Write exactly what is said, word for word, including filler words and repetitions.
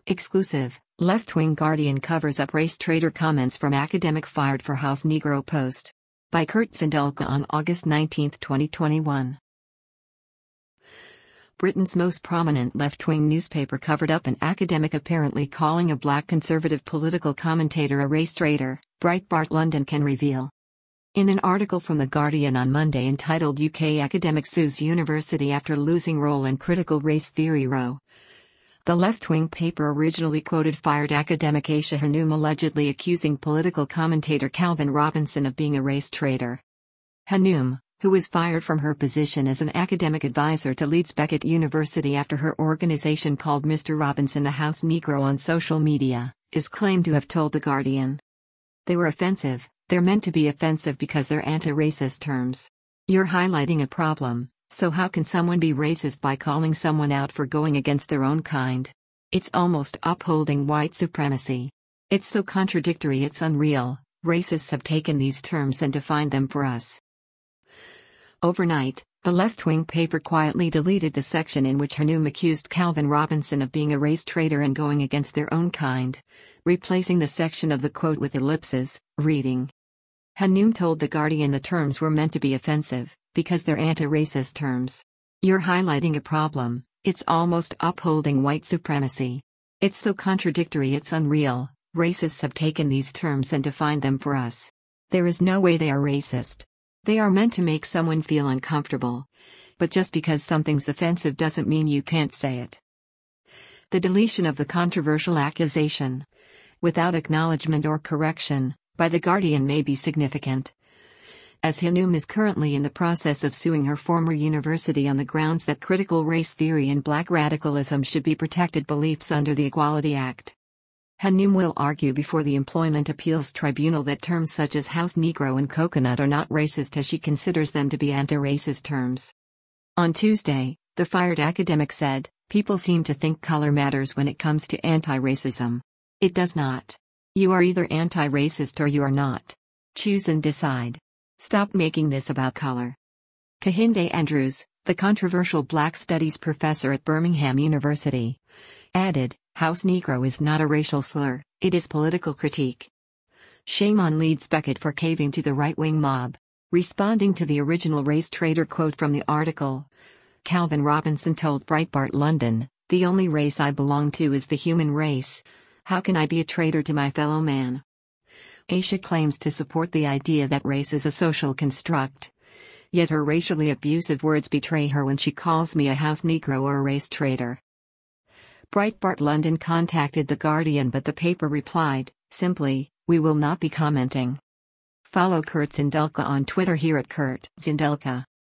Exclusive, left-wing Guardian covers up race traitor comments from academic fired for House Negro post. By Kurt Zindulka on August nineteenth, twenty twenty-one. Britain's most prominent left-wing newspaper covered up an academic apparently calling a black conservative political commentator a race traitor, Breitbart London can reveal. In an article from The Guardian on Monday entitled U K Academic Sues University After Losing Role in Critical Race Theory Row, the left-wing paper originally quoted fired academic Aisha Hanoum allegedly accusing political commentator Calvin Robinson of being a race traitor. Hanoum, who was fired from her position as an academic advisor to Leeds Beckett University after her organization called Mister Robinson a House Negro on social media, is claimed to have told The Guardian. "They were offensive, they're meant to be offensive because they're anti-racist terms. You're highlighting a problem. So how can someone be racist by calling someone out for going against their own kind? It's almost upholding white supremacy. It's so contradictory it's unreal. Racists have taken these terms and defined them for us." Overnight, the left-wing paper quietly deleted the section in which Hanoum accused Calvin Robinson of being a race traitor and going against their own kind, replacing the section of the quote with ellipses, reading. Hanoum told The Guardian the terms were meant to be offensive, because they're anti-racist terms. You're highlighting a problem. It's almost upholding white supremacy. It's so contradictory it's unreal. Racists have taken these terms and defined them for us. There is no way they are racist. They are meant to make someone feel uncomfortable. But just because something's offensive doesn't mean you can't say it. The deletion of the controversial accusation, without acknowledgement or correction, by The Guardian may be significant, as Hanoum is currently in the process of suing her former university on the grounds that critical race theory and black radicalism should be protected beliefs under the Equality Act. Hanoum will argue before the Employment Appeals Tribunal that terms such as House Negro and coconut are not racist as she considers them to be anti-racist terms. On Tuesday, the fired academic said, "People seem to think color matters when it comes to anti-racism. It does not. You are either anti-racist or you are not. Choose and decide. Stop making this about color." Kehinde Andrews, the controversial Black Studies professor at Birmingham University, added, "House Negro is not a racial slur, it is political critique. Shame on Leeds Beckett for caving to the right-wing mob." Responding to the original race traitor quote from the article, Calvin Robinson told Breitbart London, "The only race I belong to is the human race. How can I be a traitor to my fellow man?" Aisha claims to support the idea that race is a social construct. Yet her racially abusive words betray her when she calls me a House Negro or a race traitor. Breitbart London contacted The Guardian, but the paper replied, simply, "We will not be commenting." Follow Kurt Zindulka on Twitter here at Kurt Zindulka.